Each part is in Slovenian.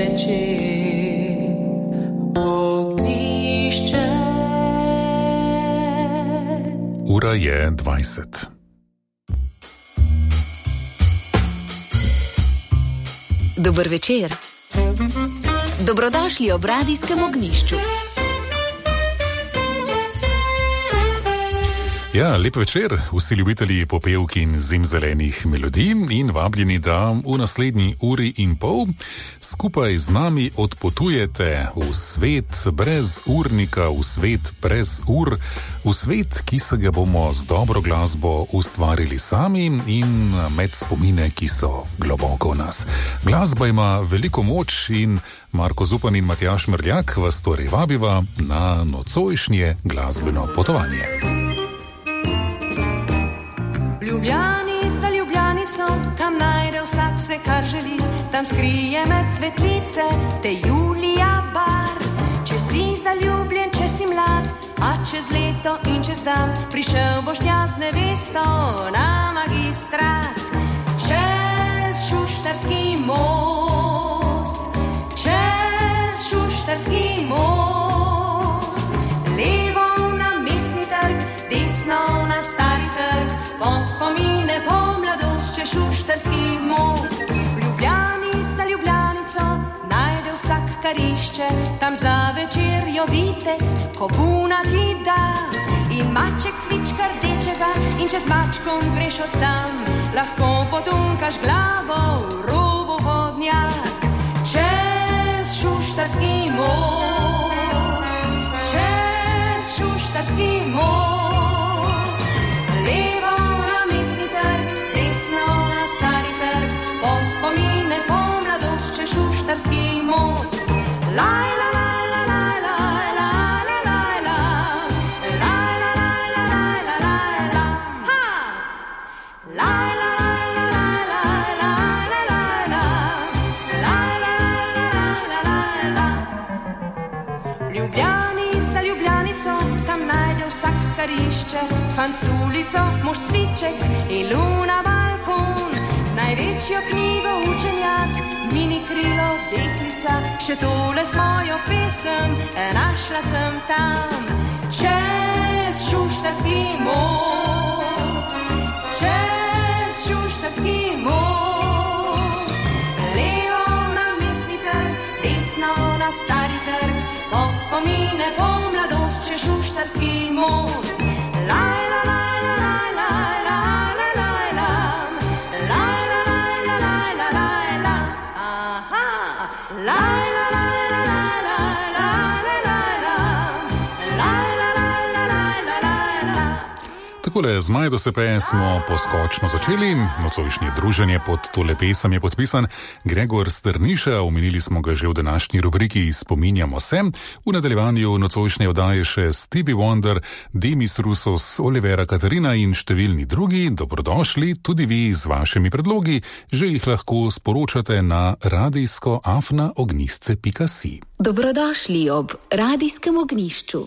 večer, ognjišče. Ura je 20. Dober večer. Dobrodošli ob radijskem ognjišču. Ja, lep večer, vsi ljubitelji popevk in zimzelenih melodij in vabljeni, da v naslednji uri in pol skupaj z nami odpotujete v svet brez urnika, v svet brez ur, v svet, ki se ga bomo z dobro glasbo ustvarili sami in med spomine, ki so globoko v nas. Glasba ima veliko moč in Marko Zupan in Matjaž Mrljak vas torej vabiva na nocojšnje glasbeno potovanje. Ljubljani za Ljubljanico, tam najde vsak vse, kar želi, tam skrije med cvetlice te Julija bar. Če si zaljubljen, če si mlad, a čez leto in čez dan prišel boš tja z nevesto na magistrat. Čez Šuštarski most, čez Šuštarski most, levo na Mestni trg, desno na Stari trg, po spomine, po mladost, če Šuštarski most. V Ljubljani za Ljubljanico najde vsak, kar išče, tam za večerjo vitez kobuna ti da. In maček cvička rdečega in če z mačkom greš od tam, lahko potunkaš glavo v robu vodnjak. Čez Šuštarski most, čez Šuštarski most, levo na Mestni trg, desno na Stari trg, po spomine, po mladost, če Šuštarski most. Laj, la, la, la, la, la, la, la, la, la, laj, la, la, la, la, la, la, la, ha! Laj, la, la, la, la, la, la, la, la, la, laj, la, la, la, la, la, la. V Ljubljani za Ljubljanico, tam najde vsak, kar išče, fant s ulico, mož cviček in luna balkon. Največjo knjigo učenjak, mini krilo deklica, še tole s mojo pesem našla sem tam. Čez Šuštarski most, čez Šuštarski most, levo na Mestni trg, desno na Stari trg, po spomine, po mladost, če Šuštarski most. Laj, la, la, la, la, la, la, la, la, la, laj, la, la, la, la, la, la, la, aha, laj, la, la, la, la, la, la, la, la, la, laj, la, la, la, la, la, la. Takole z Majdo Sepe smo poskočno začeli. Nocojšnje druženje pod tole pesem je podpisan Gregor Strniša, omenili smo ga že v današnji rubriki Spominjamo se. V nadaljevanju nocojšnje oddaje še Stevie Wonder, Demis Roussos, Olivera Katarina in številni drugi. Dobrodošli tudi vi z vašimi predlogi, že jih lahko sporočate na radijsko@ognjisce.si. Dobrodošli ob radijskem ognjišču.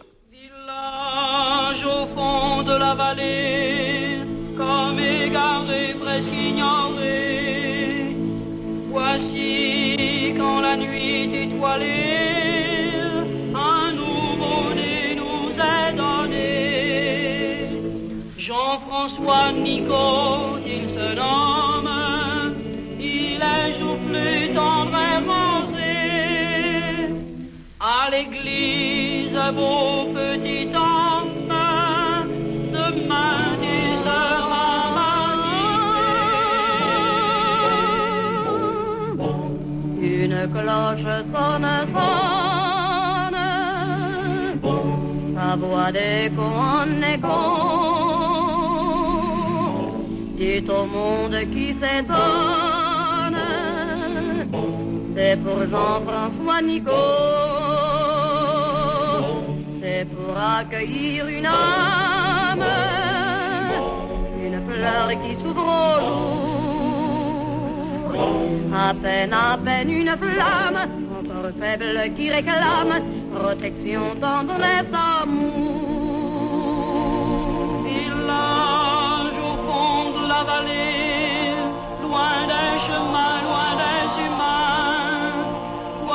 Au fond de la vallée, comme égaré, presque ignoré. Voici quand la nuit étoilée, un nouveau-né nous est donné. Jean-François Nicot, il se nomme, il est jour plus tendre et rosé. À l'église, beau petit homme, demain tu seras baptisé. Une cloche sonne, sonne, sa voix d'écho en écho, dit au monde qui s'étonne, c'est pour Jean-François Nicot. C'est pour accueillir une âme, une fleur qui s'ouvre au jour. À peine une flamme, encore faible qui réclame protection, tendresse, amour. Village au fond de la vallée, loin des chemins, loin des humains.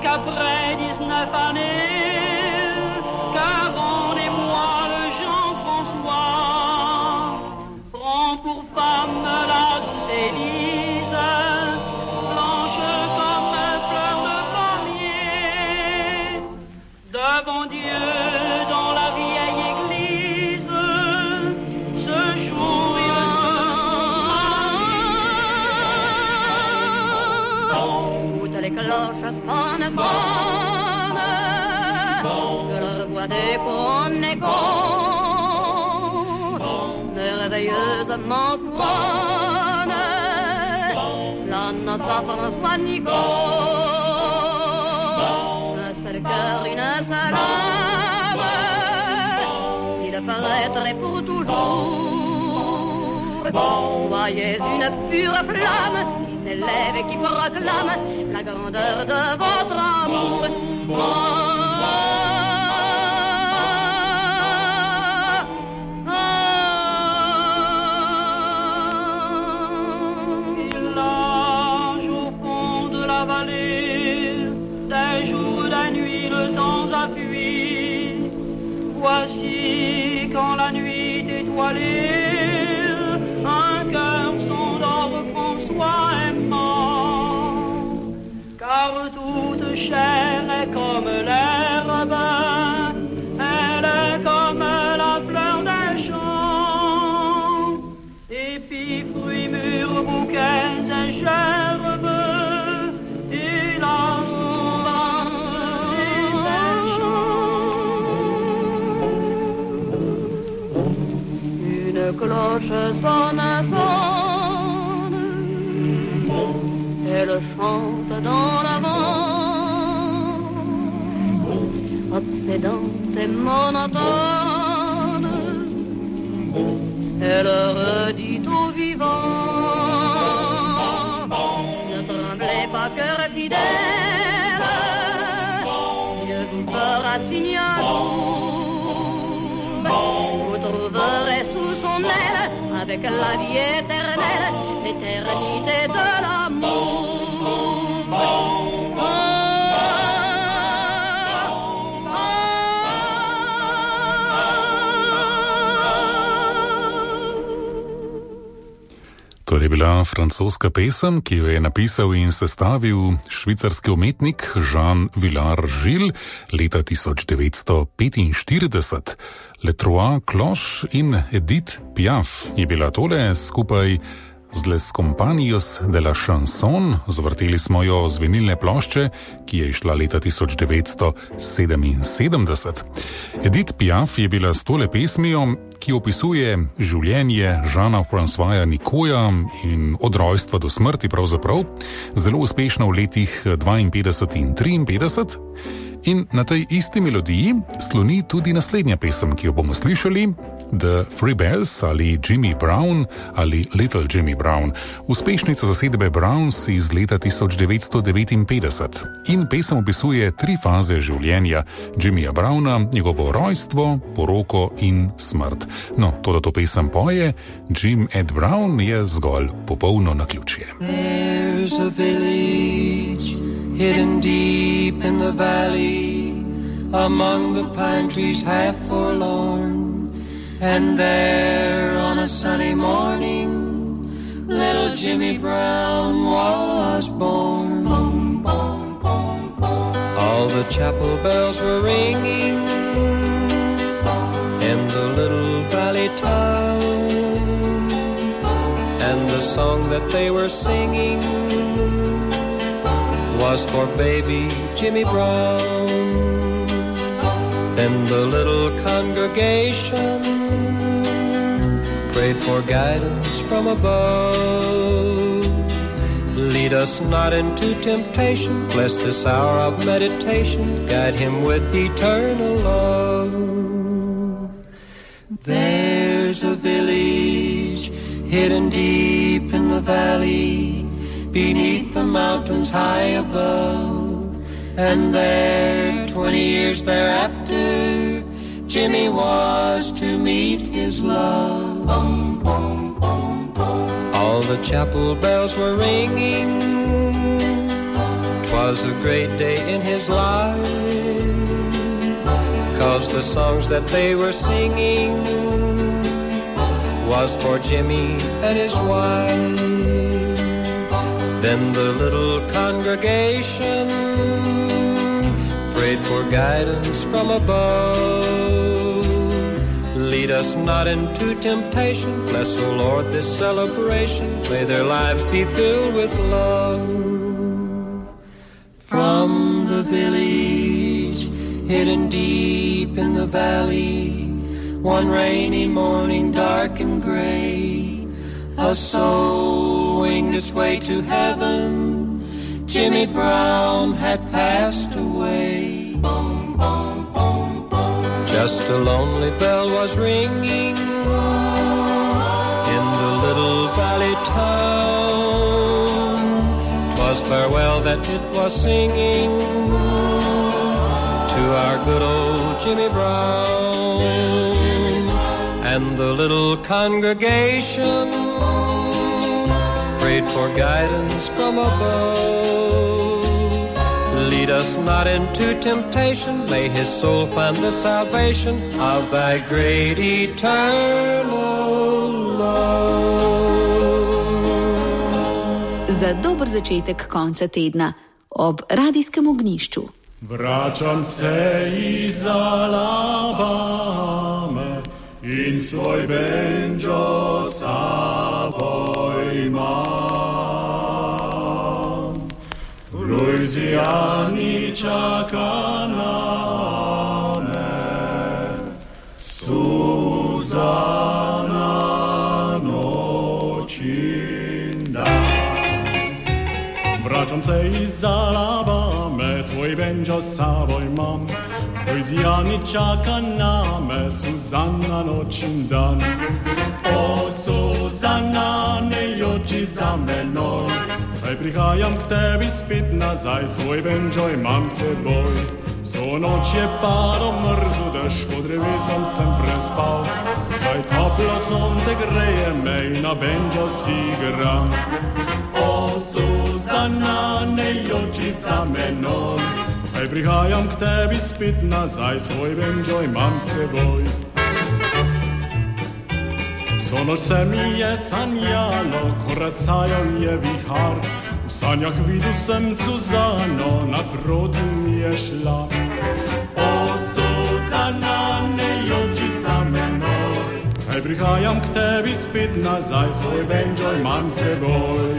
qu'après 19 années, qu'avant les mois le Jean-François prend pour femme la douce Élise, blanche comme fleur de pommier, devant Dieu dans la vieille église, ce jour il se Toutes les cloches sonnent, je leur vois des couronnes merveilleusement couronnes, la noce à François Nicole, un seul cœur, une seule âme, il paraîtrait pour toujours. Voyez une pure flamme qui s'élève et qui proclame la grandeur de votre amour. Il nage au fond de la vallée, des jours, des nuits, le temps appuie. Voici quand la nuit étoilée, un cœur s'endort, François aimant, car toute chair est comme l'herbe, elle est comme la fleur des champs, épis, fruits, mûrs, bouquets et gerbes, il a son danse et ses chants. Une cloche sonne, elle chante dans l'avant, obsédante et monotone, elle redit aux vivants, ne tremblez pas, cœur fidèle, Dieu vous fera signe un jour, vous trouverez sous son aile, avec la vie éternelle, l'éternité de l'amour. To je bila francoska pesem, ki jo je napisal in sestavil švicarski umetnik Jean Vilar-Gilles leta 1945. Les Trois Cloches in Edith Piaf je bila tole skupaj z Les Compagnies de la Chanson. Zvrteli smo jo z vinilne plošče, ki je išla leta 1977. Edith Piaf je bila s tole pesmijo, ki opisuje življenje Žana Françoisa Nicoja in od rojstva do smrti pravzaprav, zelo uspešna v letih 52 in 53. In na tej isti melodiji sloni tudi naslednja pesem, ki jo bomo slišali, The Three Bells ali Jimmy Brown ali Little Jimmy Brown, uspešnica zasedbe Browns iz leta 1959. In pesem opisuje 3 faze življenja Jimmyja Browna, njegovo rojstvo, poroko in smrt. No, to, da to pesem poje Jim Ed Brown, je zgolj popolno naključje. There's a village hidden deep in the valley, among the pine trees half forlorn. And there on a sunny morning, little Jimmy Brown was born. Boom, boom, boom, boom. All the chapel bells were ringing in the little valley town, and the song that they were singing was for baby Jimmy Brown. Then the little congregation prayed for guidance from above. Lead us not into temptation, bless this hour of meditation, guide him with eternal love. There's a village hidden deep in the valley, beneath the mountains high above, and there 20 years thereafter Jimmy was to meet his love. Boom, boom, boom, boom. All the chapel bells were ringing, 'twas was a great day in his life, 'cause the songs that they were singing was for Jimmy and his wife. Then the little congregation prayed for guidance from above. Lead us not into temptation, bless, O Lord, this celebration. May their lives be filled with love. From the village, hidden deep in the valley, one rainy morning, dark and gray, a soul winged its way to heaven. Jimmy Brown had passed away. Boom, boom, boom, boom. Just a lonely bell was ringing in the little valley town. 'Twas farewell that it was singing to our good old Jimmy Brown. And the little congregation prayed for guidance from above. Lead us not into temptation, may his soul find the salvation of thy great eternal love. Za dober začetek konca tedna ob radijskem ognjišču. Vračam se iz Alabame in svoj banjo saboj imam. V Louisiani čaka na me Suzana noč in dan. Vračam se iz Alabame, svoj banjo saboj imam. Louisiani čaka na me Suzana noč in dan. O Suzana, ne joči za menoj, saj prihajam k tebi spet nazaj, svoj banjo imam seboj. Vso noč je padal mrzu dež, pod drevesom sem prespal, saj toplo sonce greje me in na banjo si igram. O Suzana, ne joči za menoj, saj prihajam k tebi spet nazaj, svoj banjo imam seboj. Vso noč se mi je sanjalo, ko razsajal je vihar, v sanjah videl sem Suzano, naproti mi je šla. O Suzana, ne joči za menoj, saj prihajam k tebi spet nazaj, svoj banjo imam seboj.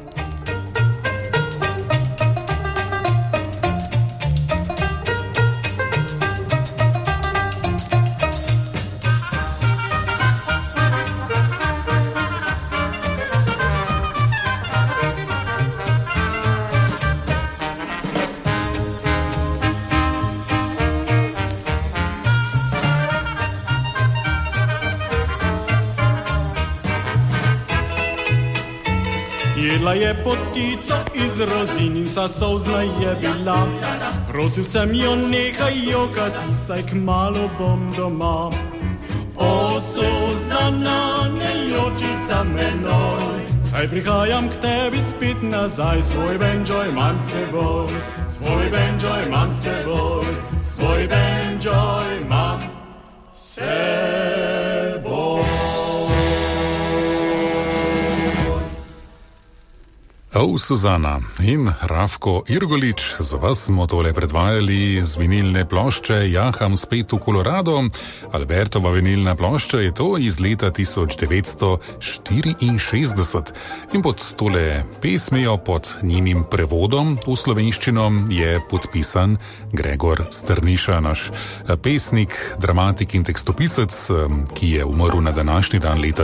Jedla je potico iz rozin in vsa solzna je bila. Prosil sem jo, nehaj jokati, saj kmalu bom doma. O Suzana, ne joči za menoj, saj prihajam k tebi spet nazaj, svoj banjo imam seboj, svoj banjo imam seboj, svoj banjo imam seboj. O Suzana in Rafko Irgolič, za vas smo tole predvajali z vinilne plošče Jaham spet v Kolorado. Albertova vinilna plošča je to iz leta 1964 in pod tole pesmijo, pod njenim prevodom v slovenščino je podpisan Gregor Strniša, naš pesnik, dramatik in tekstopisec, ki je umrl na današnji dan leta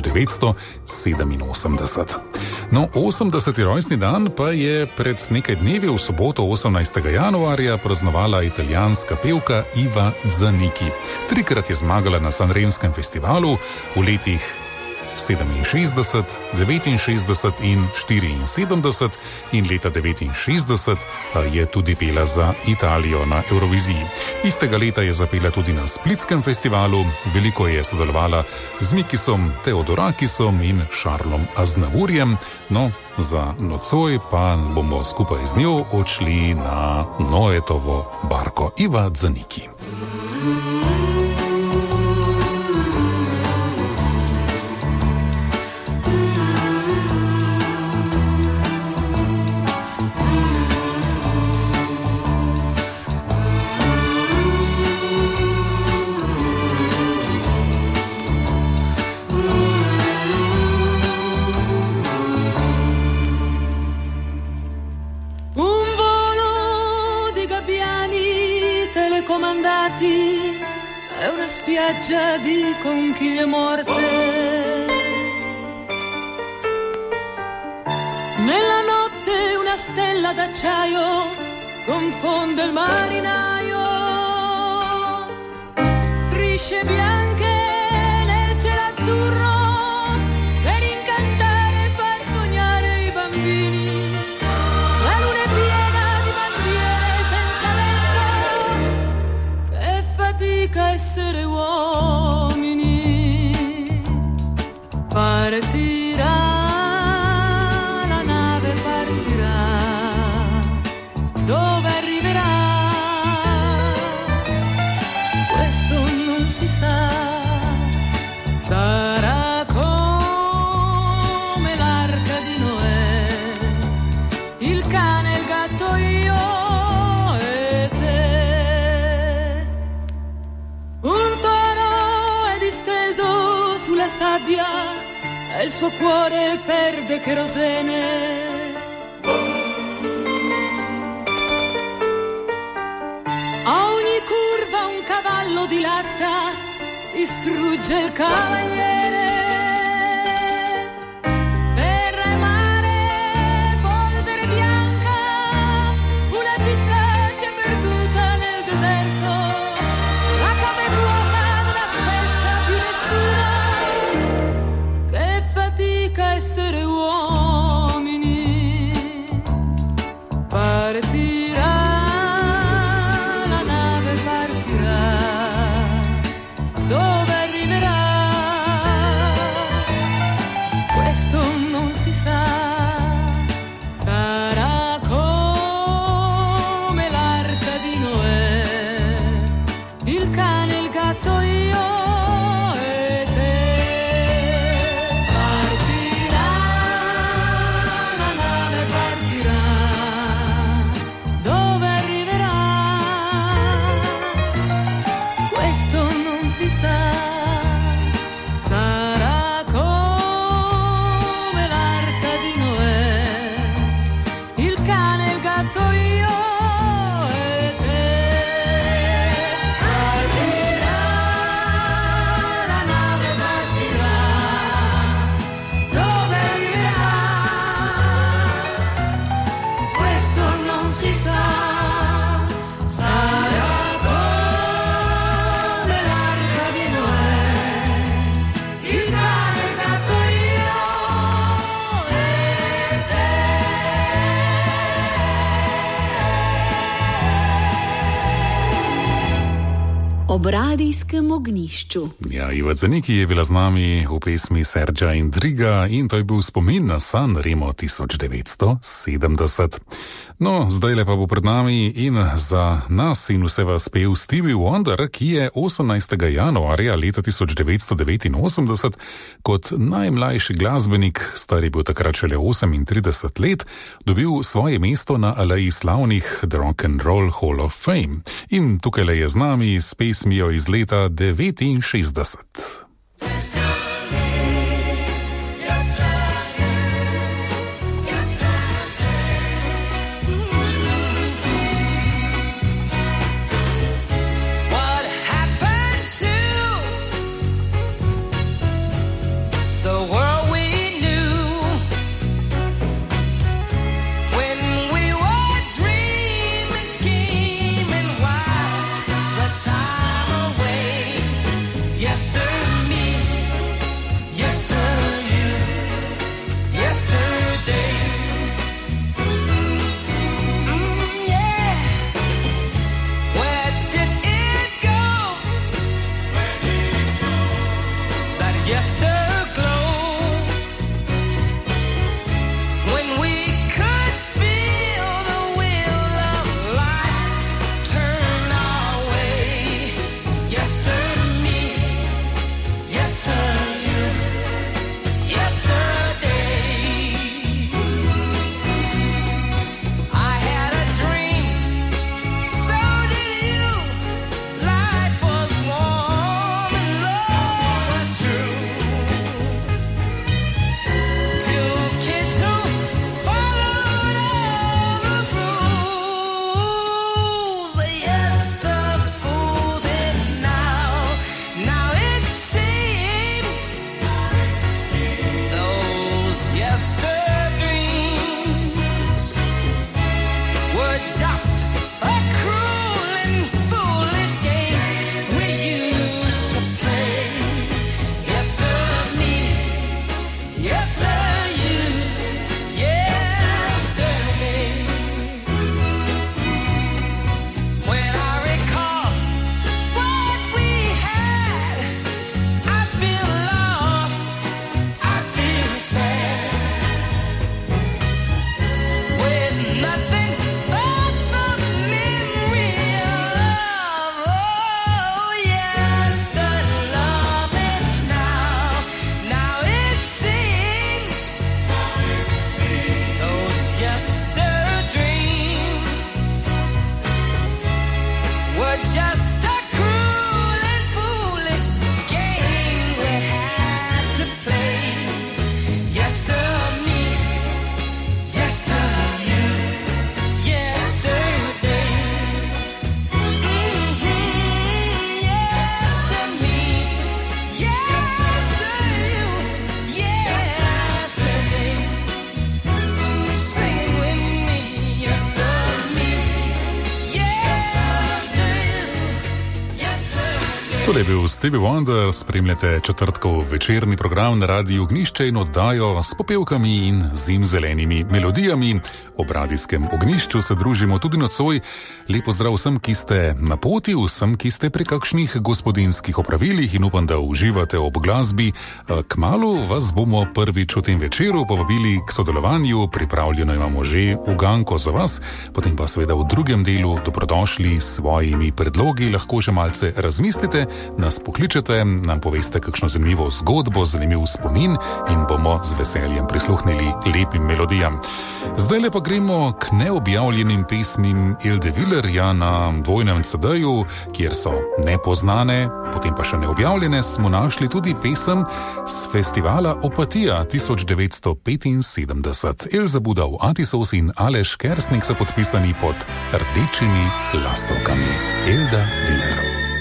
1987. No, 80. rojstni dan pa je pred nekaj dnevi v soboto 18. januarja praznovala italijanska pevka Iva Zanicki. 3-krat je zmagala na Sanremskem festivalu, v letih 67, 69 in 74 in leta 69 je tudi pela za Italijo na Euroviziji. Istega leta je zapela tudi na Splitskem festivalu, veliko je sodelovala z Mikisom Teodorakisom in Šarlom Aznavurjem, no, za nocoj pa bomo skupaj z njo odšli na Noetovo barko Iva Zaniki. È una spiaggia di conchiglie morte. Nella notte una stella d'acciaio confonde il marinaio. Strisce bianche nel cielo azzurro per incantare e far sognare i bambini. La luna è piena di bandiere senza vento. Che fatica essere uomini. Partirà, la nave partirà. Dove arriverà? Questo non si sa. Sarà come l'arca di Noè, il cane, il gatto, io e te. Un tono è disteso sulla sabbia e il suo cuore perde cherosene. A ogni curva un cavallo di latta distrugge il cavaliere. Terra e mare, polvere bianca, una città si è perduta nel deserto. La casa è vuota, non aspetta più nessuno. Che fatica essere uomini. Partirà, la nave partirà. Dove arriverà? Questo non si sa. Sarà come l'arca di Noè, il cane, il gatto, io e te. Partirà, la nave partirà. Dove arriverà? Questo non si sa. Sarà come l'arca di Noè, il cane, il gatto, io e te. Partirà, la nave partirà. Dove arriverà? Questo non si sa. Sarà come l'arca di Noè, il cane, il gatto, io e te. Ob radijskem ognjišču. Ja, Iva Zaniki je bila z nami v pesmi Sergija Endriga in to je bil spomin na San Remo 1970. No, zdaj pa bo pred nami in za nas in vse vas pel Stevie Wonder, ki je 18. januarja leta 1989 kot najmlajši glasbenik, star je bil takrat šele 38 let, dobil svoje mesto na aleji slavnih The Rock and Roll Hall of Fame. In tukaj je z nami s pesmijo iz leta 69. What happened to the world we knew when we were dreaming, scheming wild, the time away? Yesterday Tole je bil Stevie Wonder, spremljate četrtkov večerni program na Radiu Ognjišče in oddajo s popevkami in zimzelenimi melodijami. Ob radijskem ognjišču se družimo tudi nocoj. Lepo zdrav vsem, ki ste na poti, vsem, ki ste pri kakšnih gospodinskih opravilih in upam, da uživate ob glasbi. Kmalu vas bomo prvič v tem večeru povabili k sodelovanju, pripravljeno imamo že uganko za vas, potem pa seveda v drugem delu dobrodošli s svojimi predlogi, lahko že malce razmislite, nas pokličete, nam poveste kakšno zanimivo zgodbo, zanimiv spomin in bomo z veseljem prisluhnili lepim melodijam. Zdaj pa gremo k neobjavljenim pesmim Elde Villerja na dvojnem CD-ju, kjer so nepoznane, potem pa še neobjavljene, smo našli tudi pesem z festivala Opatija 1975. Elza Budov, Atisos in Aleš Kersnik so podpisani pod Rdečimi lastovkami. Elda Viller.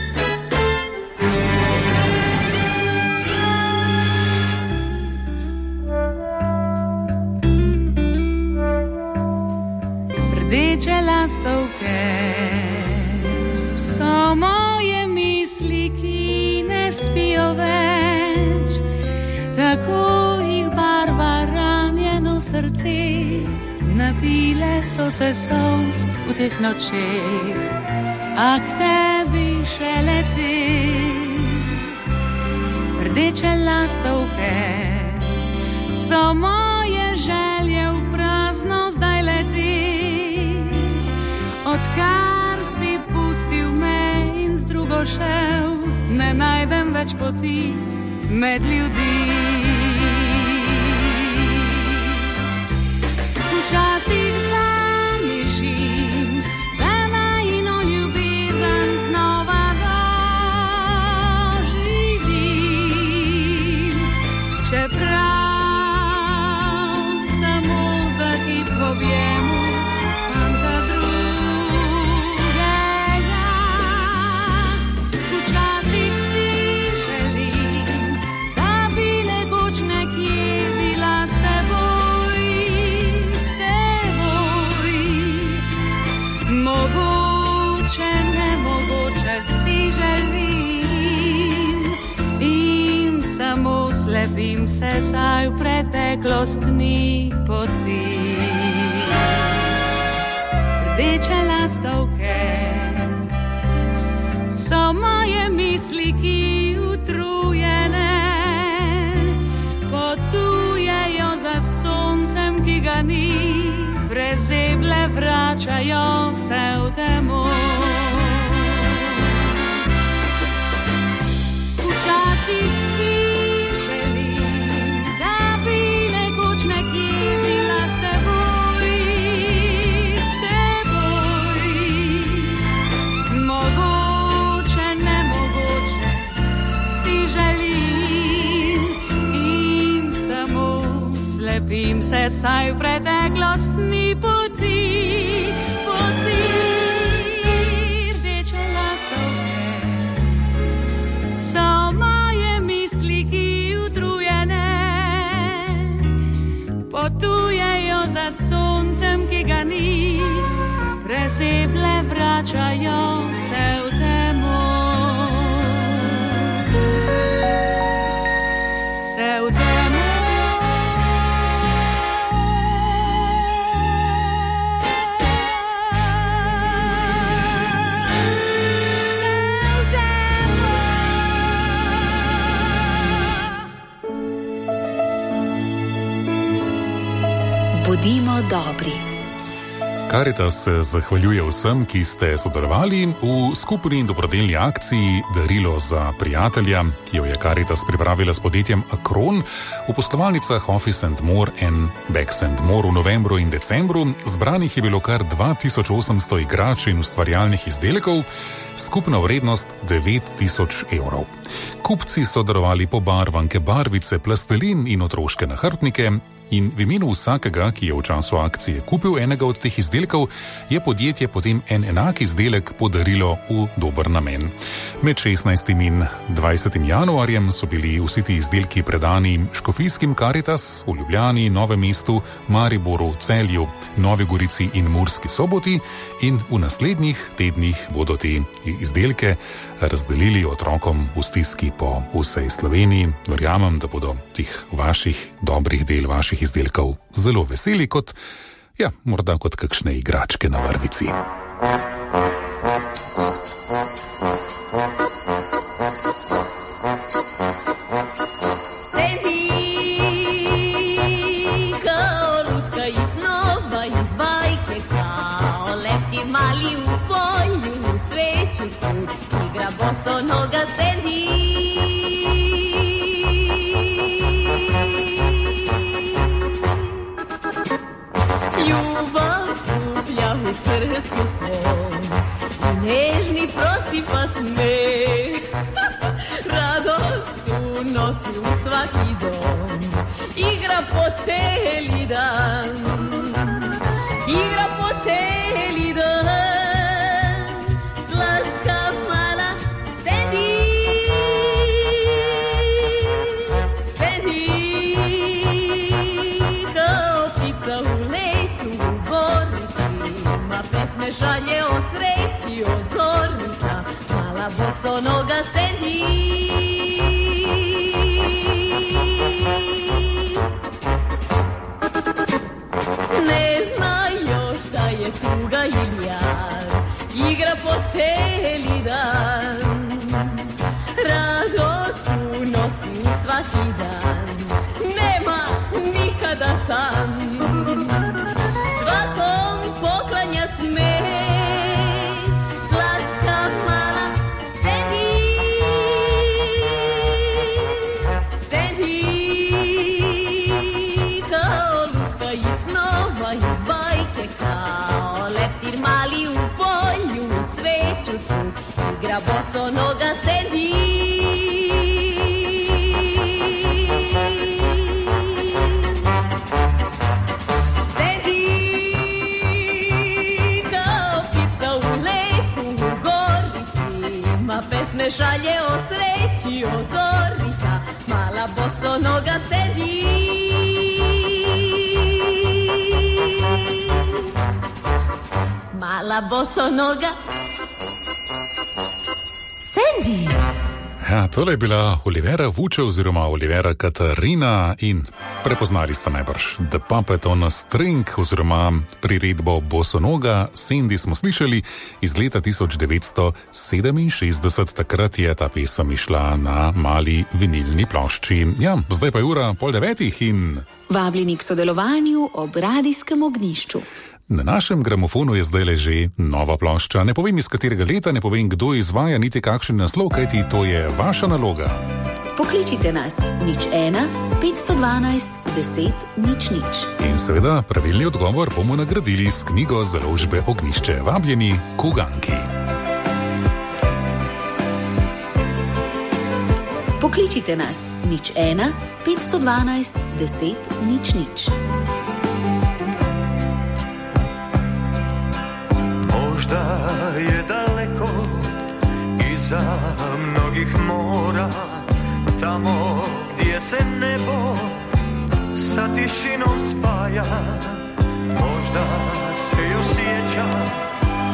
Rdeče lastovke so moje misli, ki ne spijo več, tako jih barva ranjeno srce, napile so se solz v teh nočeh, a k tebi še letim. Rdeče lastovke so moje želje v prazno zdaj leti. Odkar si pustil me in z drugo šel, ne najdem več poti med ljudi. Včasih zamišljim, da najino ljubezen znova doživim, čeprav samo za hip v objemu lepim se saj v preteklostni poti. Rdeče lastovke so moje misli, ki utrujene potujejo za soncem, ki ga ni, prezeble vračajo se v temo. Včasih lepim se saj v preteklostni poti, poti. Rdeče lastovke so moje misli, ki utrujene potujejo za soncem, ki ga ni, zeble vračajo se v temo. Se v temo. Bodimo dobri. Karitas se zahvaljuje vsem, ki ste sodelovali v skupni dobrodelni akciji Darilo za prijatelja, ki jo je Karitas pripravila s podjetjem Akron v poslovalnicah Office & More in Bags & More v novembru in decembru. Zbranih je bilo kar 2800 igrač in ustvarjalnih izdelkov, skupna vrednost 9000 evrov. Kupci so darovali pobarvanke, barvice, plastelin in otroške nahrbtnike. In v imenu vsakega, ki je v času akcije kupil enega od teh izdelkov, je podjetje potem en enak izdelek podarilo v dober namen. Med 16. in 20. januarjem so bili vsi ti izdelki predani škofijskim Karitas v Ljubljani, Novem mestu, Mariboru, Celju, Novi Gorici in Murski Soboti in v naslednjih tednih bodo te izdelke razdelili otrokom v stiski po vsej Sloveniji. Verjamem, da bodo tih vaših dobrih del, vaših izdelkov zelo veseli kot, morda kot kakšne igračke na vrvici. Nežni prosi pa smeh, radost unosi v svaki dom, igra po celi dan, igra po celi dan, sladka mala sedi, kao ptica v letu v gorici, ima pesme šalje o sreći, o zornica, mala bosonoga sedi. Ne znajo šta je tuga ili jad, igra po celi dan, radost unosi u svaki dan, nema nikada sam. Svakom poklanja smeh, slatka mala sedi, sedi, kao lutka iz snova, iz bajke, kao leptir mali u polju, u cveću svud, igra bosonoga sedi. Pesme šalje o sreći, o zornica, mala bosonoga sedi. Mala bosonoga sedi. Ja, tole je bila Olivera Vuče oziroma Olivera Katarina in prepoznali ste najbrž The Puppet on a String oziroma priredbo Bosonoga Sandy smo slišali iz leta 1967. Takrat je ta pesem išla na mali vinilni plošči. Ja, zdaj pa je ura 8:30 in... Vabljeni k sodelovanju ob radijskem ognjišču. Na našem gramofonu je zdaj že nova plošča. Ne povem iz katerega leta, ne povem kdo izvaja, niti kakšen naslov, kajti to je vaša naloga. Pokličite nas 01 512 10 00. In seveda pravilni odgovor bomo nagradili s knjigo založbe Ognjišče. Vabljeni k uganki. Pokličite nas 01 512 10 00. Možda je daleko iza mnogih mora, tamo gdje se nebo sa tišinom spaja. Možda se još sjeća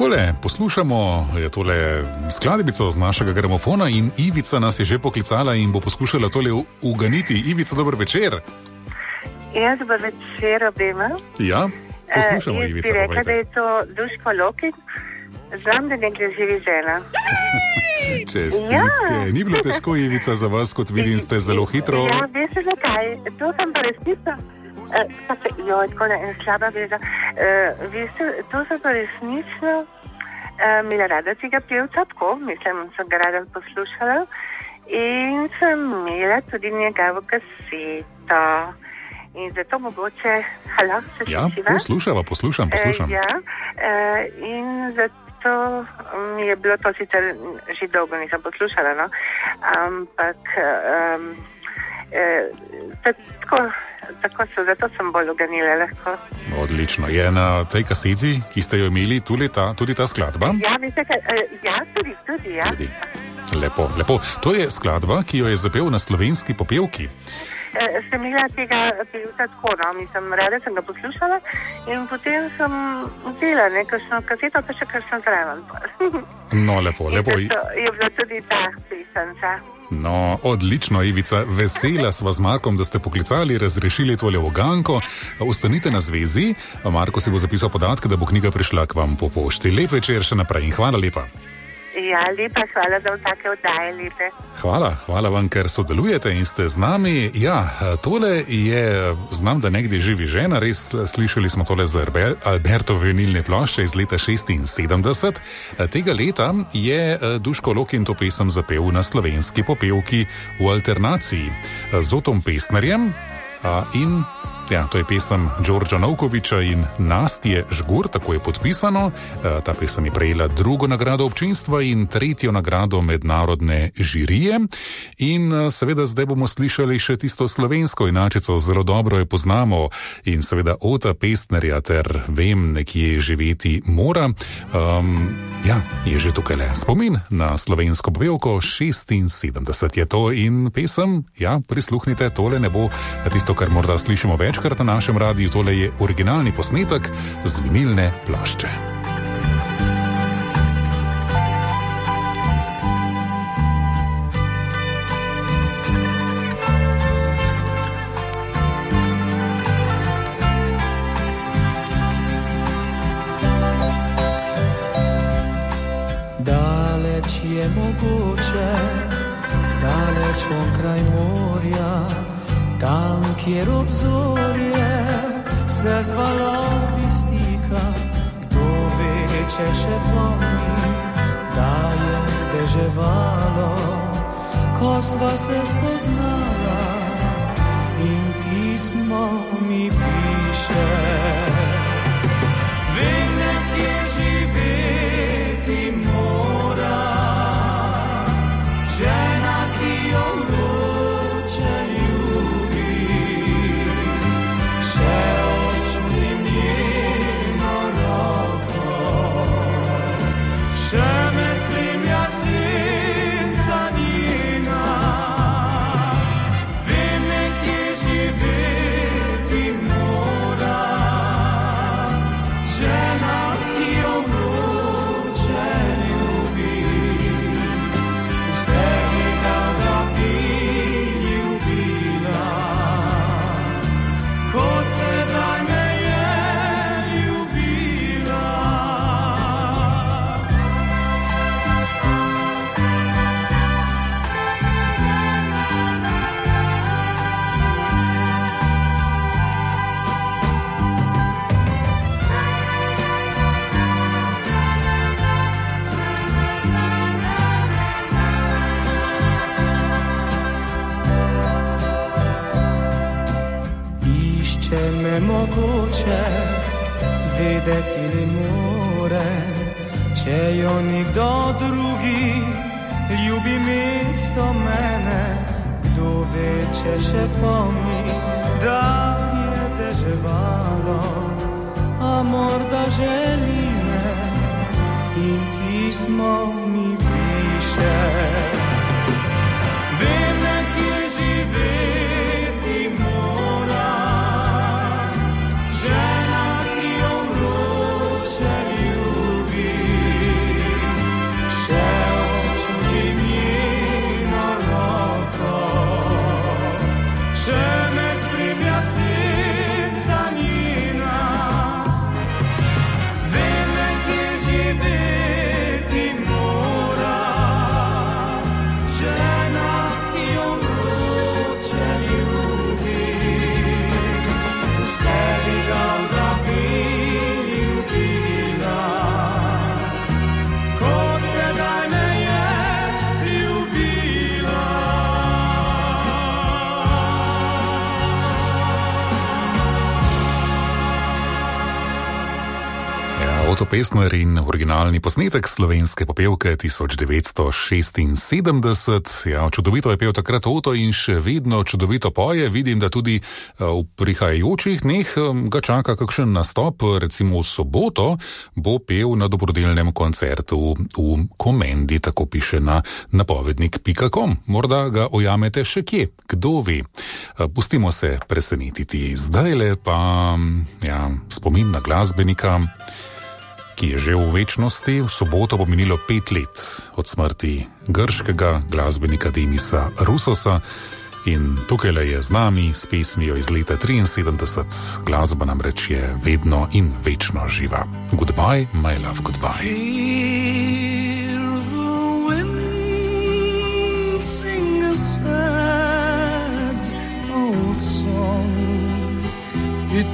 Takole, poslušamo tole skladbico z našega gramofona in Ivica nas je že poklicala in bo poskušala tole uganiti. Ivica, dober večer. Ja, dober večer obema. Ja, poslušamo, Ivica, povejte. Jaz bi rekla, povejte. da je to Duško Lokin. Znam, da nekaj živi žena. Čestitke. Ja. Ni bilo težko, Ivica, za vas, kot vidim, ste zelo hitro. Ja, veste zakaj? To sem pa resnica. Tako da en slaba veza. Veste, to sem pa resnično imela rada tega pevca, tako, mislim, sem ga rada poslušala in sem imela tudi njegovo kaseto. In zato mogoče, halo, se Ja, slišiva? poslušam. Ja, in zato mi je bilo to sicer že dolgo nisem poslušala, no? Ampak tako so, zato sem bolj uganila lahko. Odlično. Je na tej kaseti, ki ste jo imeli, tudi ta skladba? Ja, veste, ja, tudi, ja. Tudi. Lepo, lepo. To je skladba, ki jo je zapel na Slovenski popevki. Sem imela tega pevca tako, no, mislim, rada sem ga poslušala in potem sem vzela nekakšno kaseto, pa še kar sem zraven. No, lepo. In zato je bila tudi ta pisanca. No, odlično, Ivica. Vesela sva z Markom, da ste poklicali, razrešili tole uganko. Ostanite na zvezi. Marko si bo zapisal podatke, da bo knjiga prišla k vam po pošti. Lep večer še naprej in hvala lepa. Ja, lepa, hvala za vsake oddaje, lepe. Hvala vam, ker sodelujete in ste z nami. Ja, tole je, znam, da nekdje živi žena, res slišali smo tole z Albertove vinilne plošče iz leta 76. Tega leta je Duško Lokin to pesem zapel na Slovenski popevki v alternaciji z Otom Pestnerjem in ja, to je pesem Đorđa Novkovića in Nastje Žgur, tako je podpisano. Ta pesem je prejela 2. nagrado občinstva in 3. nagrado mednarodne žirije. In seveda zdaj bomo slišali še tisto slovensko inačico, zelo dobro jo poznamo in seveda Ota Pestnerja ter Vem, nekje živeti mora. Ja, je že tukaj le spomin na slovensko popevko, 76 je to in pesem, ja, prisluhnite, tole ne bo tisto, kar morda slišimo večkrat na našem radiju, tole je originalni posnetek z vinilne plošče. Daleč je mogoče, daleč onkraj morja, tam, kjer obzorje se z valovi stika, kdo ve, če še pomni, da je deževalo, ko sva se spoznala in pismo mi piše. Vem, nekje živeti mora, žena, ki jo vroče ljubi. Še občutim njeno roko, še mislim jaz senca njena. Vem, nekje živeti mora, žena, ki jo vroče ljubi. Vse mi dal, da bi ljubila, kot tedaj me je ljubila. Išče me mogoče, vedeti ne more, če jo nikdo drugi ljubi mesto mene. Kdo ve, če še pomni, da je deževalo, a morda želi me in pismo mi piše. Vem, nekje živeti mora, žena, ki jo vroče ljubi. Otto Pestner in originalni posnetek slovenske popevke 1976. Ja, čudovito je pel takrat Otto in še vedno čudovito poje. Vidim, da tudi v prihajajočih dneh ga čaka kakšen nastop, recimo v soboto bo pel na dobrodelnem koncertu v Komendi, tako piše na napovednik.com. Morda ga ojamete še kje, kdo ve. Pustimo se presenetiti. Zdajle pa spomin na glasbenika, ki je že v večnosti. V soboto bo minilo 5 let od smrti grškega glasbenika Demisa Roussosa in tukaj je z nami s pesmijo iz leta 73. Glasba namreč je vedno in večno živa. Goodbye, my love, goodbye. Hear the wind sing a sad old song. It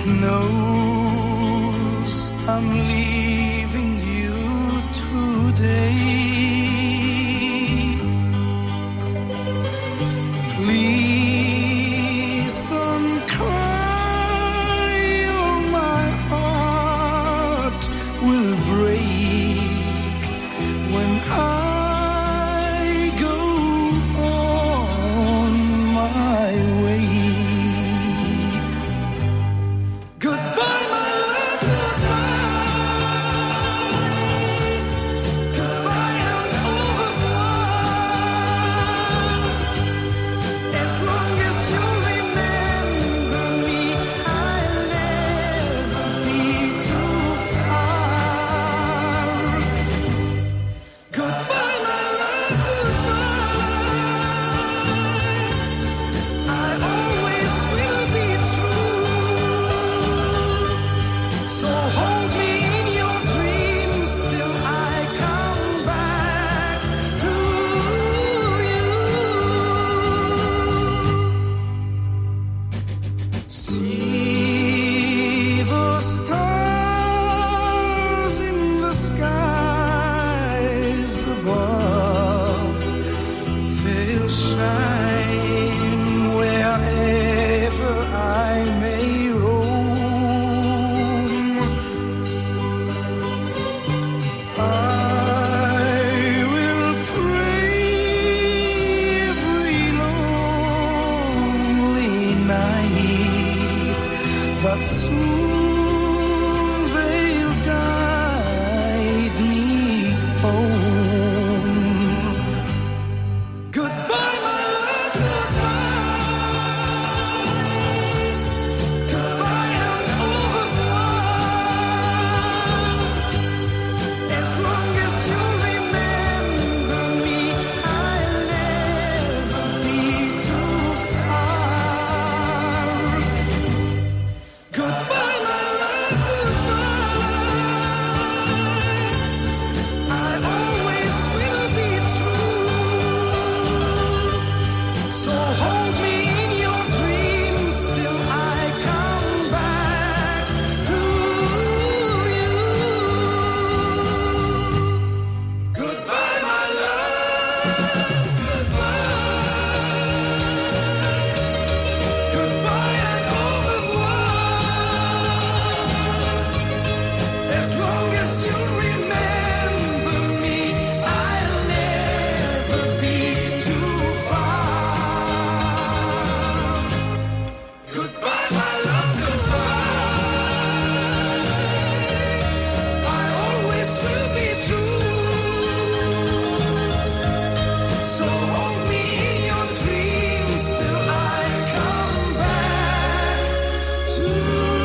knows I'm leaving you today. Please don't cry, or my heart will break when I go on my way. Goodbye, my love, goodbye. Goodbye and au revoir. As long as you remember me, I'll never be too far. Goodbye, my love, goodbye. I always will be true. So hold me in your dreams till I come back to you. See the stars in the skies above. They'll shine wherever I may roam. I will pray every lonely night that soon they'll guide me home. Goodbye, my love, goodbye. Goodbye and au revoir. As long as you remember me, I'll never be too far. Goodbye, my love, goodbye. I always will be true. So hold me in your dreams till I come back to you. Goodbye, my love, goodbye. Goodbye and au revoir. As long as you remember me, I'll never be too far. Goodbye, my love, goodbye. I always will be true. So hold me in your dreams till I come back to you.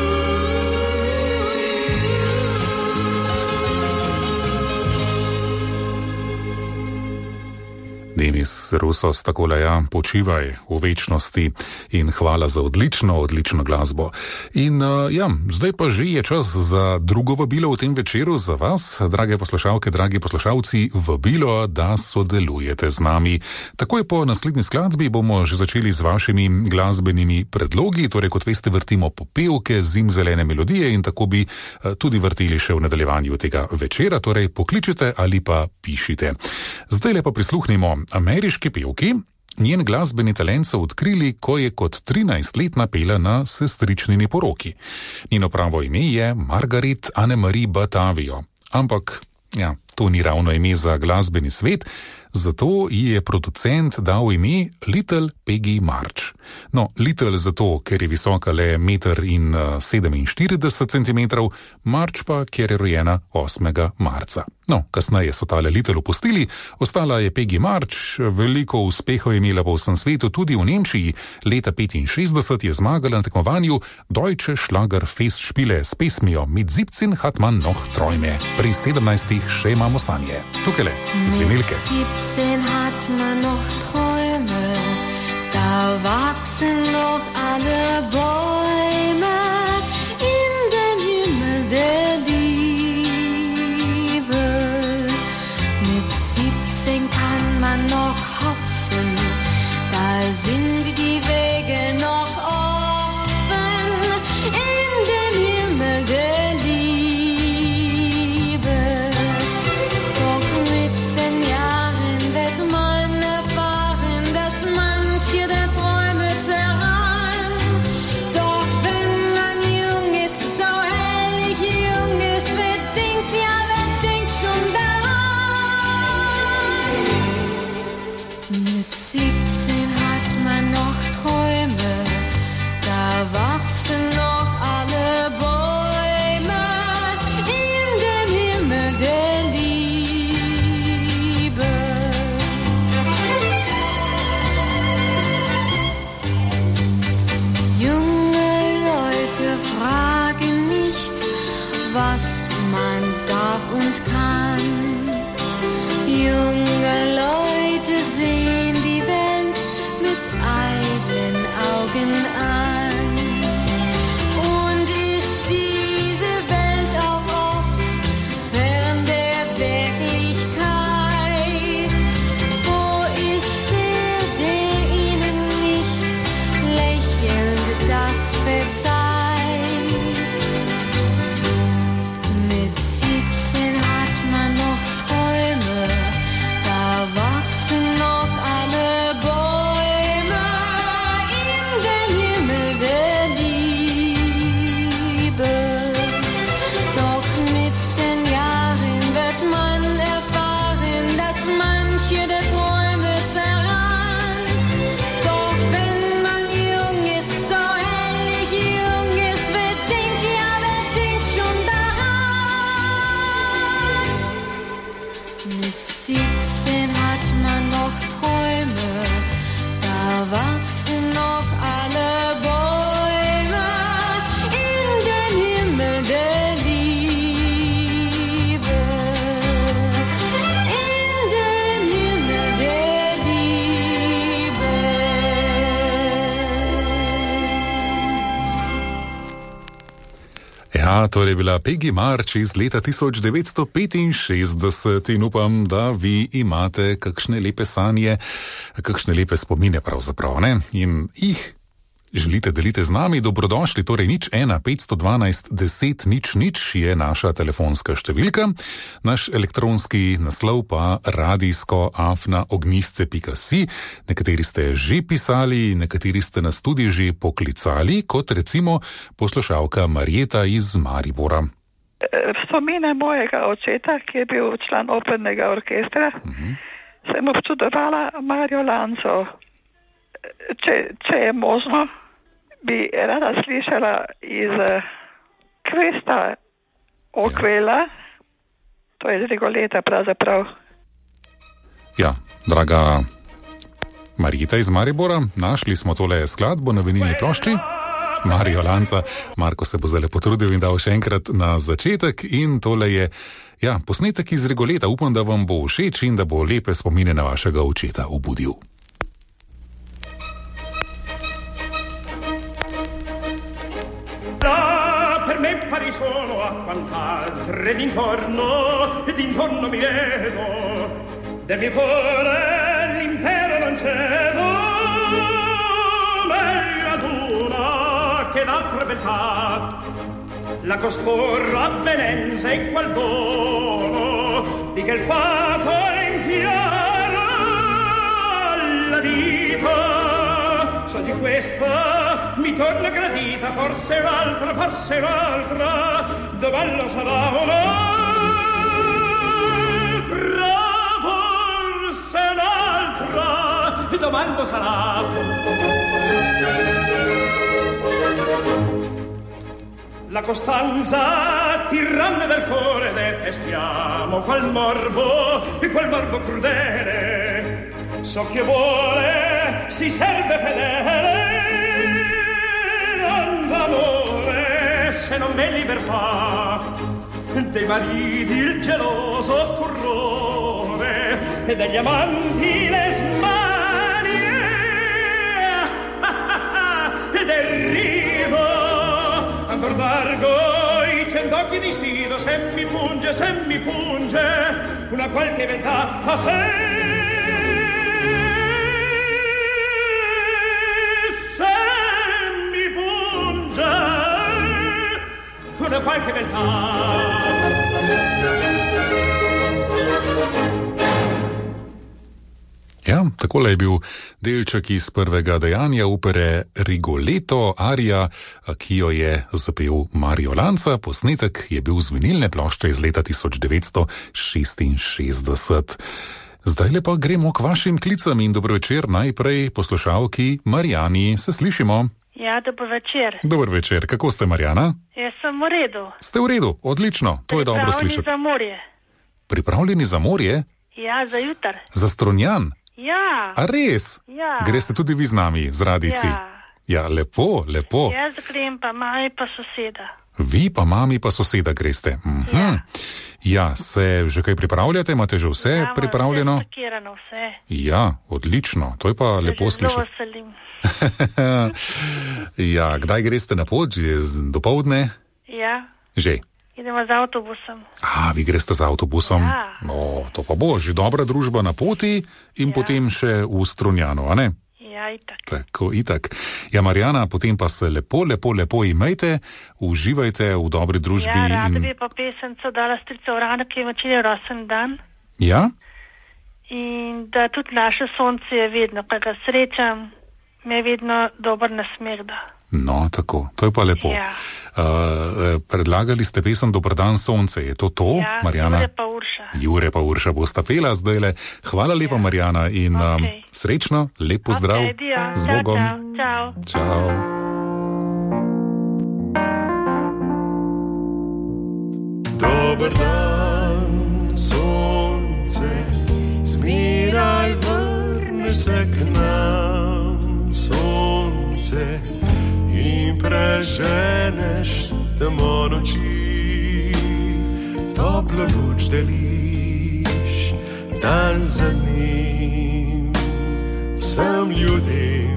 Demis Roussos, takole počivaj v večnosti in hvala za odlično glasbo. In zdaj pa že je čas za drugo vabilo v tem večeru za vas, drage poslušalke, dragi poslušalci, vabilo, da sodelujete z nami. Takoj po naslednji skladbi bomo že začeli z vašimi glasbenimi predlogi, torej kot veste vrtimo popevke, zimzelene melodije in tako bi tudi vrteli še v nadaljevanju tega večera, torej pokličite ali pa pišite. Zdaj pa prisluhnimo ameriški pevki. Njen glasbeni talent so odkrili, ko je kot 13-letna pela na sestričnini poroki. Njeno pravo ime je Margaret Annemarie Batavio. ampak ja, to ni ravno ime za glasbeni svet, zato ji je producent dal ime Little Peggy March. No, Little zato, ker je visoka le 1,47 cm, March pa, ker je rojena 8. marca. No, kasneje so tale Little opustili, ostala je Peggy March, veliko uspehov je imela po vsem svetu, tudi v Nemčiji. Leta 1965 je zmagala na tekmovanju Deutsche Schlagerfestspiele s pesmijo Mit 17 hat man noch Träume. Pri 17 še imamo sanje. Tukaj le, zvenelke. 17 hat man noch Träume, da wachsen noch alle Bäume in den Himmel der Liebe. Mit 17 kann man noch hoffen, da sind die Wege noch offen in den Himmel der Liebe. Doch mit den Jahren wird man erfahren, dass manche der Träume zerrann. Doch wenn man jung ist, so ehrlich jung ist, wer denkt, ja, wer denkt schon daran? Mit 17 hat man noch Träume, da wachsen noch alle Bäume in den Himmel der Liebe. Junge Leute fragen nicht, was man darf und kann. Junge Leute sehen die Welt mit eigenen Augen an. Und ist diese Welt auch oft fern der Wirklichkeit? Wo ist der ihnen nicht lächelnd das verzeiht? Mit 17 hat man noch Träume, da wachsen noch alle Bäume in den Himmel der Liebe. Doch mit den Jahren wird man erfahren, dass manche der Träume zerrann. Doch wenn man jung ist, so ehrlich jung ist, wer denkt, ja, wer denkt schon daran? Mit 17 hat man noch Träume, da wachsen noch alle Bäume in den Himmel der Liebe. In den Himmel der Liebe. Ja, torej je bila Peggy March iz leta 1965 in upam, da vi imate kakšne lepe sanje, kakšne lepe spomine pravzaprav, ne? In jih želite deliti z nami, dobrodošli, torej 01 512 10 00 je naša telefonska številka, naš elektronski naslov pa radijsko@ognjisce.si. Nekateri ste že pisali, nekateri ste nas tudi že poklicali, kot recimo poslušalka Marjeta iz Maribora. Spomine mojega očeta, ki je bil član opernega orkestra, sem občudovala Marijo Lanco. Če je možno, bi rada slišala iz Kvesta Okvela, to je z Rigoleta pravzaprav. Ja, draga Marjeta iz Maribora, našli smo tole skladbo na vinilni plošči. Marijo Lanca, Marko se bo zdaj potrudil in dal še enkrat na začetek in tole je, ja, posnetek iz Rigoleta. Upam, da vam bo všeč in da bo lepe spomine na vašega očeta obudil. Per me pari solo a quant'altre d'intorno mi vedo, del mio cuore l'impero non cedo, bella d'una che d'altra beltà, la costoro avvenenza e qual dono, di che il fato infiara alla vita, s'oggi questa mi torna gradita, forse l'altra, dove lo sarà o no? domando sarà. La costanza tiranne del cuore detestiamo, qual morbo crudele. So che vuole, si serve fedele, non d'amore se non è libertà. Dei mariti il geloso furore e degli amanti le smanie e del rido ancor d'argo i 100 occhi di sfido. Se mi punge una qualche ventà a sé, se mi punge una qualche ventà. Ja, takole je bil delček iz prvega dejanja opere Rigoletto, arija, ki jo je zapel Mario Lanza. Posnetek je bil z vinilne plošče iz leta 1966. Zdaj pa gremo k vašim klicam in dobro večer najprej poslušalki Marjani. Se slišimo? Ja, dober večer. Dober večer. Kako ste, Marjana? Jaz sem v redu. Ste v redu, odlično. To je dobro slišati. Pripravljeni za morje. Pripravljeni za morje? Ja, za jutar. Za Strunjan? Ja. A res? Ja. Greste tudi vi z nami, z radici? Ja, lepo. Jaz grem pa mami pa soseda. Vi pa mami pa soseda greste. Ja, se že kaj pripravljate? Imate že vse pripravljeno? Vse pakirano, vse. Ja, odlično. To je pa lepo slišati. Zelo veselim. Ja, kdaj greste na pot? Dopoldne? Ja. Že? Idemo z avtobusom. Vi greste z avtobusom? Ja. No, to pa bo že dobra družba na poti in potem še v Strunjanu, a ne? Ja, itak. Tako, itak. Ja, Marjana, potem pa se lepo imejte, uživajte v dobri družbi. Ja, rada bi pa pesemco dala strica Urana, ki je včeraj rosen dan. Ja? In da tudi naše sonce je vedno, ko ga srečam, me je vedno dober nasmeh da. No, tako, to je pa lepo. Ja. Predlagali ste pesem Dober dan sonce, je to to, ja, Marjana? Jure pa Urša bosta pela zdajle. Hvala lepa, Marjana, in srečno, lep pozdrav. Z Bogom. Čau. Dober dan, sonce, zmeraj vrneš se k nam, sonce, in preženeš temo noči, toplo luč deliš, dan za njim, vsem ljudem,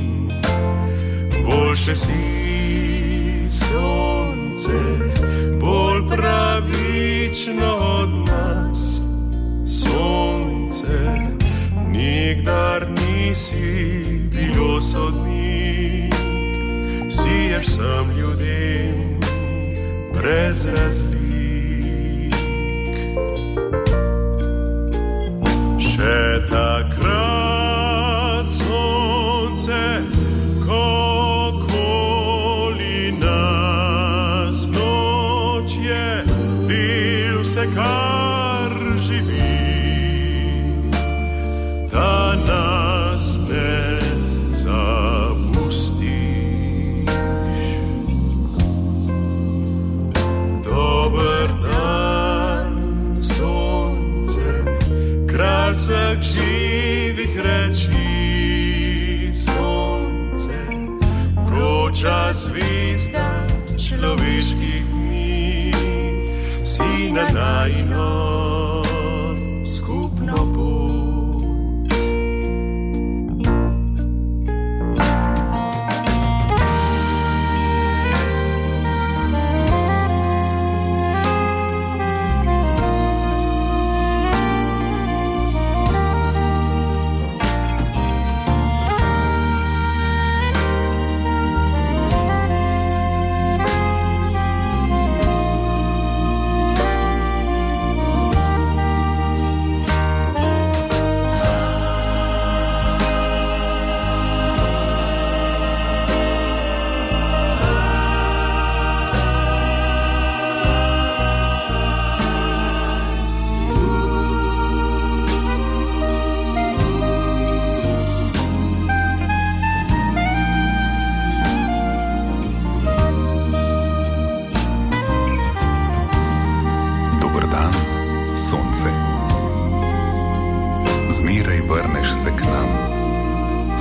boljše si, sonce, bolj pravično od nas, sonce, nikdar nisi bilo sodnik, siješ vsem ljudem brez razlik. Še takrat, sonce, ko okoli nas noč je, bil vse kar živi, da nas ne vseh živih reči, sonce, vroča zvizda človeških dni, si na najino skupno pot.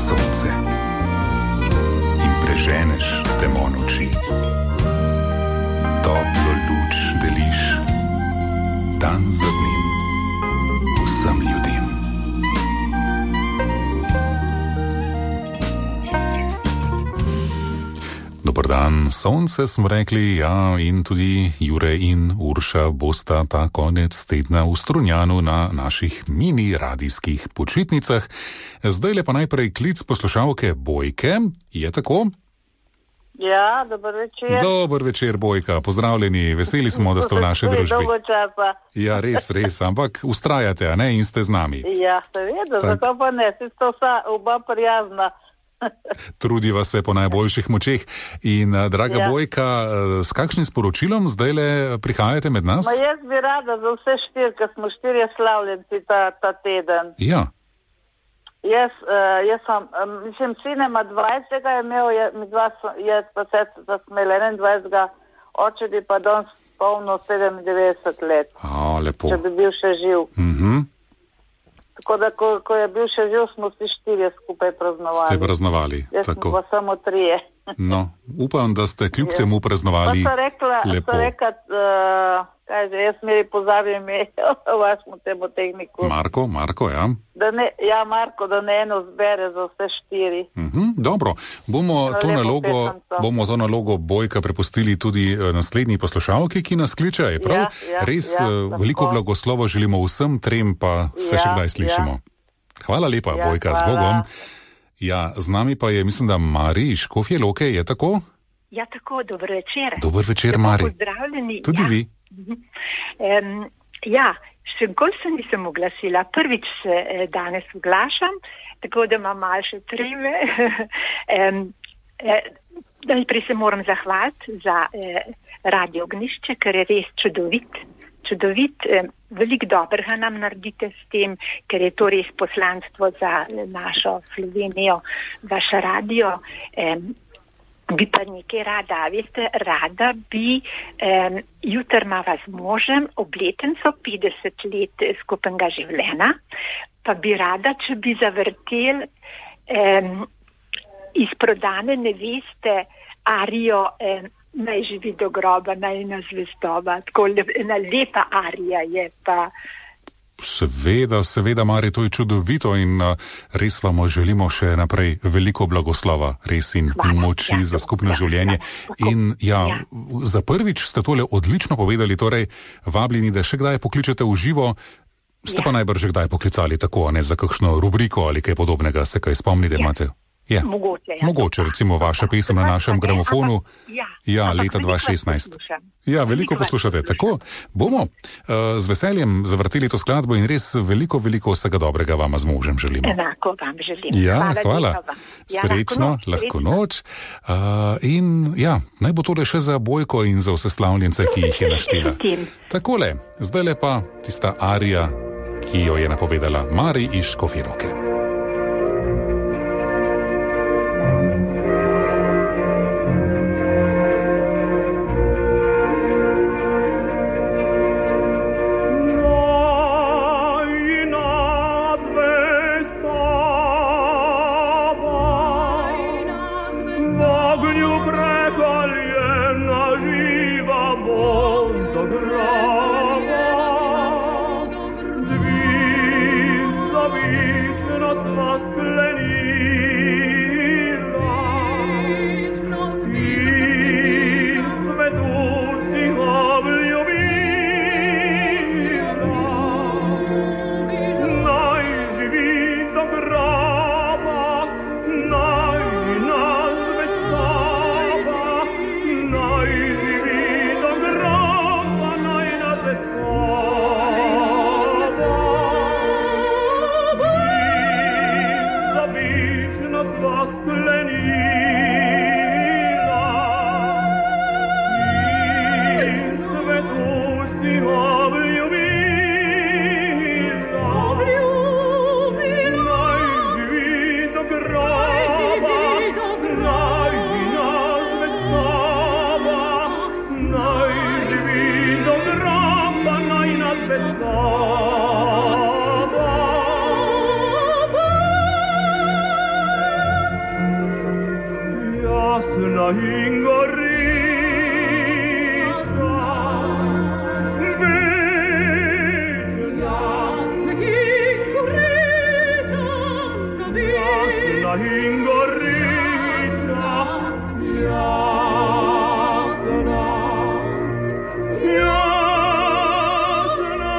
sonce in preženeš temno noči. Toplo luč deliš dan za dnem vsem ljudem. Dobar dan, sonce smo rekli, ja, in tudi Jure in Urša bosta ta konec tedna v Strunjanu na naših mini radijskih počitnicah. Zdajle pa najprej klic poslušalke Bojke, je tako? Ja, dober večer. Dober večer, Bojka, pozdravljeni, veseli smo, da ste v naši družbi. Dolgo časa. Ja, res, ampak ustrajate, a ne, in ste z nami. Ja, seveda, zakaj pa ne, si sta oba prijazna. Trudiva se po najboljših močeh. In, draga Bojka, s kakšnim sporočilom zdajle prihajate med nas? Ma jaz bi rada za vse štiri, ker smo štirje slavljenci ta teden. Ja. Jaz sem, mislim, sin ima 20, je imel, jaz pa se smel 21, oče bi pa danes polno 97 let. Lepo. Če bi bil še živ. Tako da, ko je bil še živ, smo vsi štirje skupaj praznovali. Ste praznovali, jaz tako. Jaz smo pa samo trije. No, upam, da ste kljub temu praznovali lepo. Pa so rekla, kaj že, jaz smeri pozabim vašemu temu tehniku. Marko, ja. Marko, da ne eno zbere za vse štiri. Dobro, bomo to nalogo Bojka prepustili tudi naslednji poslušalki, ki nas kliče, je prav? Res veliko blagoslovo želimo vsem trem, pa se še kdaj slišimo. Hvala lepa, Bojka, z Bogom. Ja, z nami pa je, mislim, da Mari iz Škofje Loke, je tako? Ja, tako, dober večer. Dober večer, Mari. Pozdravljeni. Tudi vi. Še nikoli se nisem oglasila. Prvič se danes oglašam, tako da imam malo še treme. Najprej se moram zahvaliti za Radio Ognjišče, ker je res čudovit, veliko dobrega nam naredite s tem, ker je to res poslanstvo za našo Slovenijo, vaš radio. Bi pa nekaj rada, veste, rada bi, jutri imava z možem obletnico 50 let skupnega življenja, pa bi rada, če bi zavrtel iz prodane neveste arijo Naj živi do groba, naj nas zvestoba. Tako ena lepa arija je pa. Seveda, Mari, to je čudovito in res vam želimo še naprej veliko blagoslova, res in moči za skupno življenje. In za prvič ste tole odlično povedali, torej vabljeni, da še kdaj pokličete v živo, ste pa najbrž že kdaj poklicali tako, ne za kakšno rubriko ali kaj podobnega, se kaj spomnite, imate? Ja. Mogoče, recimo vaša pesem na našem gramofonu. Leta 2016. Ja, veliko poslušate. Tako, bomo z veseljem zavrteli to skladbo in res veliko vsega dobrega vama z možem želimo. Enako vam želim. Ja, hvala. Srečno, lahko noč. In naj bo tole še za Bojko in za vse slavljence, ki jih je naštela. Takole, zdajle pa tista arija, ki jo je napovedala Mari iz Škofje Loke. Jasna in gorica, večna. Jasna in gorica, jasna in gorica, jasna, jasna,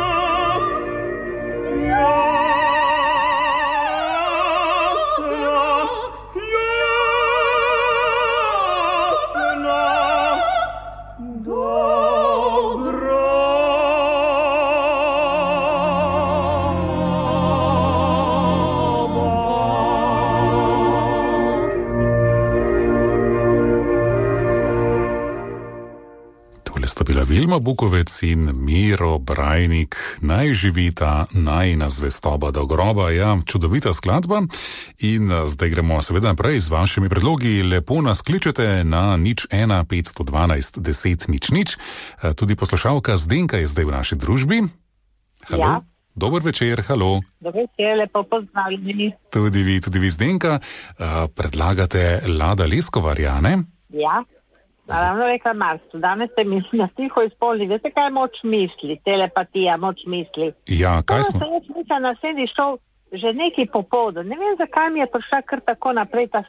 Vilma Bukovec in Miro Brajnik, naj živi ta najina zvestoba do groba. Ja, čudovita skladba. In zdaj gremo seveda naprej z vašimi predlogi. Lepo nas kličete na 01 512 10 00. Tudi poslušalka Zdenka je zdaj v naši družbi. Halo. Ja. Dober večer, halo. Dober večer, lepo pozdravljeni. Tudi vi Zdenka. Predlagate Lada Leskovarja, ne? Ja. Naravno rekla Marsu, danes ste mi na tiho izpolnili. Veste, kaj je moč misli, telepatija, moč misli. Ja, kaj smo? Jaz mislim, na sredi šel že neki popoldan. Ne vem, zakaj mi je prišla kar tako naprej ta